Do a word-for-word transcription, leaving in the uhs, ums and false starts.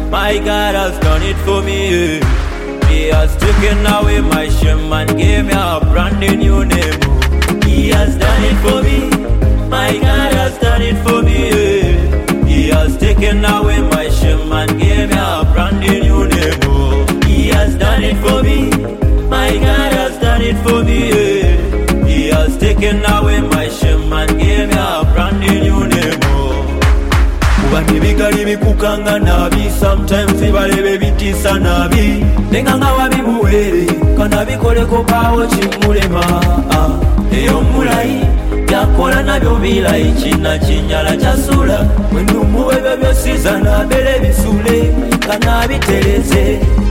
My God has done it for me. He has taken away my shame and gave me a brand new name. He has done it for me. My God has done it for me. He has taken away my shame and gave me a brand new name. He has done it for me. My God has done it for me. He has taken away my shame and gave me a brand new name. Kubani bigali bikukanga nabi, sometimes ibalebe bitisa nabi. Nenganga wabibuwele, kana bikoleko bawo chimulema. Eyo mulai, yakola nabyo bilayi, china chinyala chasula. Mwenu muwebe byosiza na bele bisule, kana biteleze.